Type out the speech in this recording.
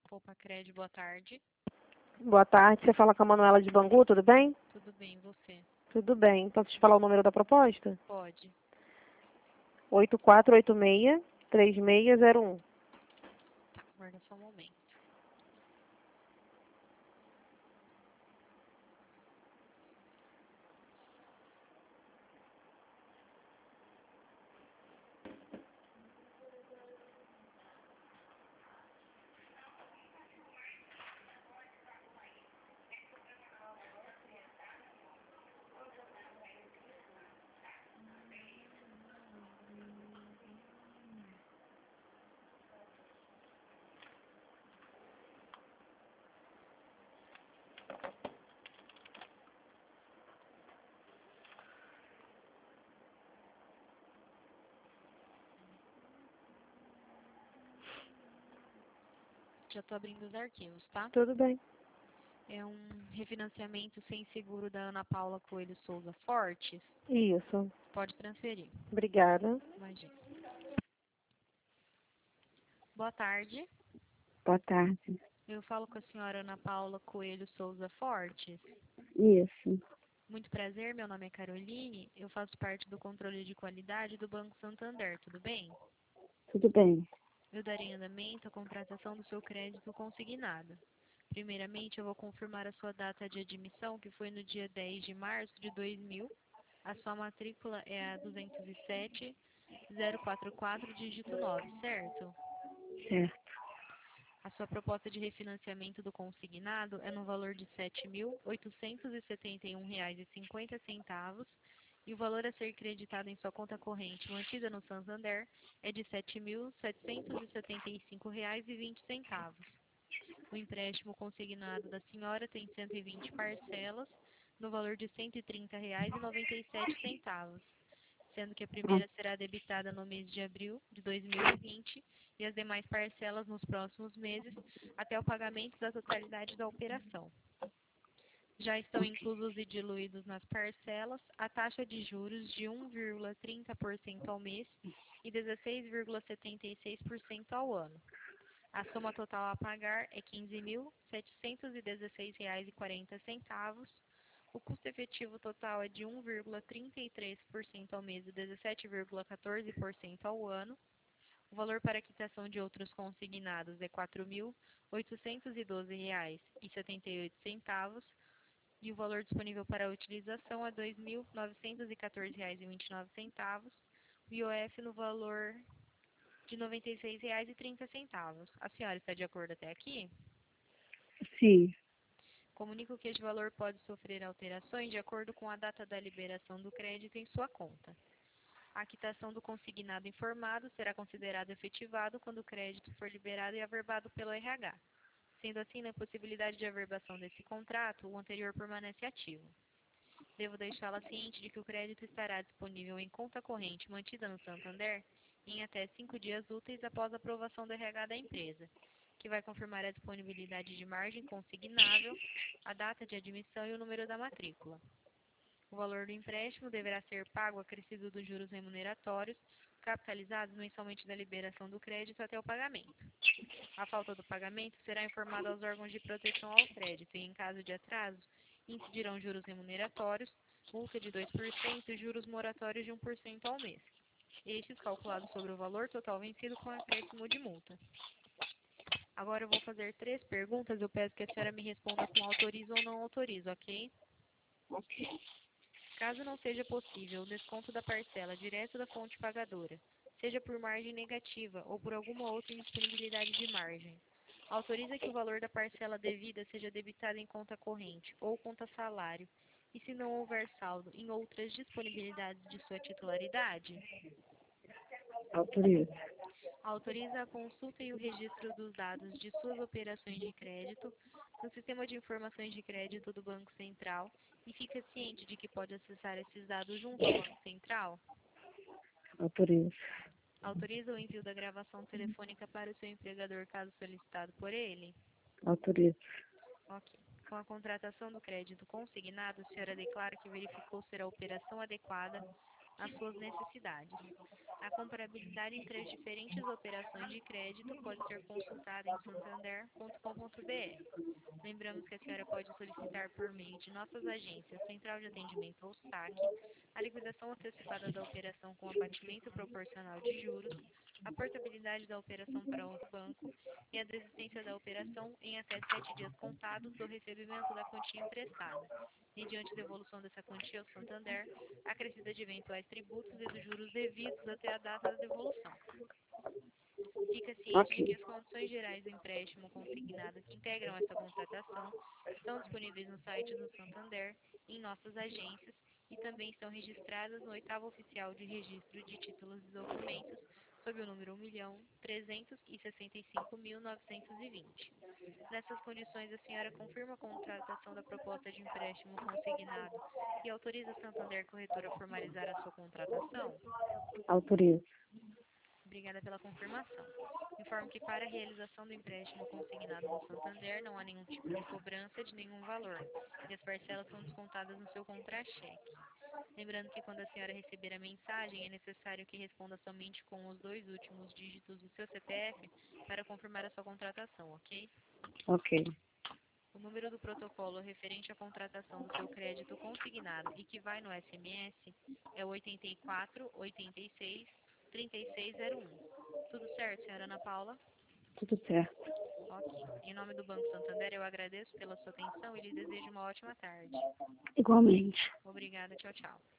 Opa, Cred, boa tarde. Boa tarde, você fala com a Manuela de Bangu, tudo bem? Tudo bem, e você? Tudo bem. Posso te falar o número da proposta? Pode. 8486-3601. Tá, guarda só um momento. Já tô abrindo os arquivos, tá? Tudo bem. É um refinanciamento sem seguro da Ana Paula Coelho Souza Fortes. Isso. Pode transferir. Obrigada. Imagina. Boa tarde. Boa tarde. Eu falo com a senhora Ana Paula Coelho Souza Fortes. Isso, Muito prazer, meu nome é Caroline. Eu faço parte do controle de qualidade do Banco Santander, tudo bem? tudo bem. Eu darei andamento à contratação do seu crédito consignado. Primeiramente, eu vou confirmar a sua data de admissão, que foi no dia 10 de março de 2000. A sua matrícula é a 207-044, dígito 9, certo? Certo. A sua proposta de refinanciamento do consignado é no valor de R$ 7.871,50 e o valor a ser creditado em sua conta corrente mantida no Santander é de R$ 7.775,20. O empréstimo consignado da senhora tem 120 parcelas, no valor de R$ 130,97, sendo que a Ah, primeira será debitada no mês de abril de 2020 e as demais parcelas nos próximos meses, até o pagamento da totalidade da operação. Já estão inclusos e diluídos nas parcelas a taxa de juros de 1,30% ao mês e 16,76% ao ano. A soma total a pagar é R$ 15.716,40. O custo efetivo total é de 1,33% ao mês e 17,14% ao ano. O valor para quitação de outros consignados é R$ 4.812,78 e o valor disponível para a utilização é R$ 2.914,29. O IOF no valor de R$ 96,30. A senhora está de acordo até aqui? sim, Comunico que este valor pode sofrer alterações de acordo com a data da liberação do crédito em sua conta. A quitação do consignado informado será considerado efetivado quando o crédito for liberado e averbado pelo RH. Sendo assim, na possibilidade de averbação desse contrato, o anterior permanece ativo. Devo deixá-la ciente de que o crédito estará disponível em conta corrente mantida no Santander em até 5 dias úteis após a aprovação do RH da empresa, que vai confirmar a disponibilidade de margem consignável, a data de admissão e o número da matrícula. O valor do empréstimo deverá ser pago acrescido dos juros remuneratórios, capitalizados mensalmente da liberação do crédito até o pagamento. A falta do pagamento será informada aos órgãos de proteção ao crédito e, em caso de atraso, incidirão juros remuneratórios, multa de 2% e juros moratórios de 1% ao mês. Estes calculados sobre o valor total vencido com acréscimo de multa. Agora eu vou fazer 3 perguntas. Eu peço que a senhora me responda com autorizo ou não autorizo, ok? ok. Caso não seja possível o desconto da parcela direto da fonte pagadora, seja por margem negativa ou por alguma outra indisponibilidade de margem, autoriza que o valor da parcela devida seja debitado em conta corrente ou conta salário, e se não houver saldo em outras disponibilidades de sua titularidade, Autorizo. autoriza a consulta e o registro dos dados de suas operações de crédito no Sistema de Informações de Crédito do Banco Central e fica ciente de que pode acessar esses dados junto ao Banco Central. Autorizo. Autoriza o envio da gravação telefônica para o seu empregador caso solicitado por ele. Autorizo. Ok. Com a contratação do crédito consignado, a senhora declara que verificou ser a operação adequada às suas necessidades. A comparabilidade entre as diferentes operações de crédito pode ser consultada em santander.com.br. Lembramos que a senhora pode solicitar por meio de nossas agências Central de Atendimento ou SAC a liquidação antecipada da operação com abatimento proporcional de juros, a portabilidade da operação para outro banco e a desistência da operação em até 7 dias contados do recebimento da quantia emprestada, mediante devolução dessa quantia ao Santander, acrescida de eventuais tributos e dos juros devidos até a data da devolução. Fica ciente de que Ok. as condições gerais do empréstimo consignado que integram esta contratação estão disponíveis no site do Santander, em nossas agências e também estão registradas no 8º Oficial de Registro de Títulos e Documentos, sob o número 1.365.920. Nessas condições, a senhora confirma a contratação da proposta de empréstimo consignado e autoriza a Santander Corretora a formalizar a sua contratação? Autorizo. Obrigada pela confirmação. Informo que para a realização do empréstimo consignado no Santander não há nenhum tipo de cobrança de nenhum valor e as parcelas são descontadas no seu contra-cheque. Lembrando que quando a senhora receber a mensagem, é necessário que responda somente com os 2 últimos dígitos do seu CPF para confirmar a sua contratação, ok? Ok. O número do protocolo referente à contratação do seu crédito consignado e que vai no SMS é o 84 86 3601. Tudo certo, senhora Ana Paula? Tudo certo. Ok. Em nome do Banco Santander, eu agradeço pela sua atenção e lhe desejo uma ótima tarde. Igualmente. Obrigada, tchau, tchau.